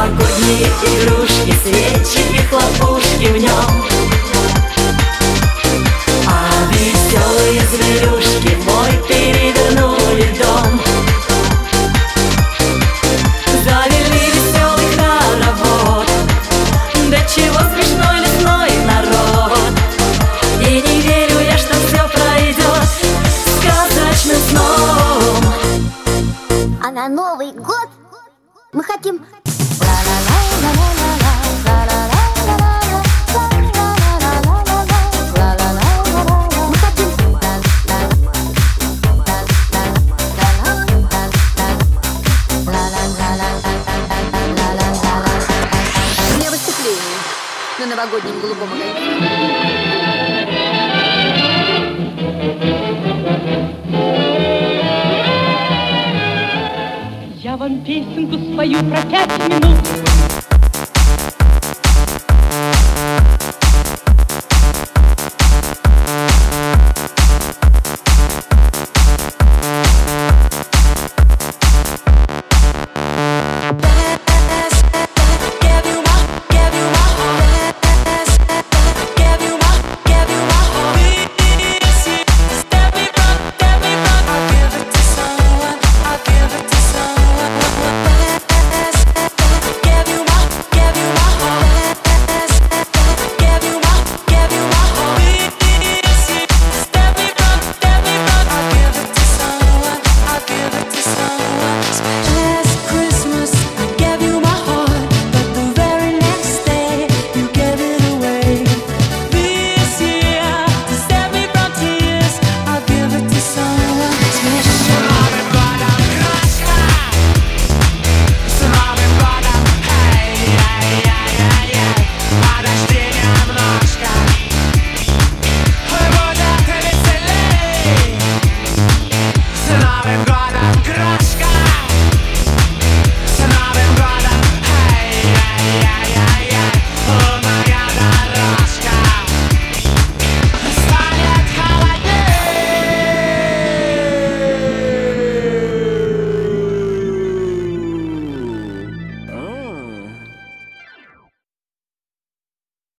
новогодние игрушки, свечи и хлопушки в нем. А веселые зверюшки мой перевернули дом. Завели веселый хоровод, да чего смешной лесной народ. И не верю я, что все пройдет сказочным сном. А на Новый год мы хотим для выступления на новогоднем голубом огоньке. Я вам песенку спою про 5 минут.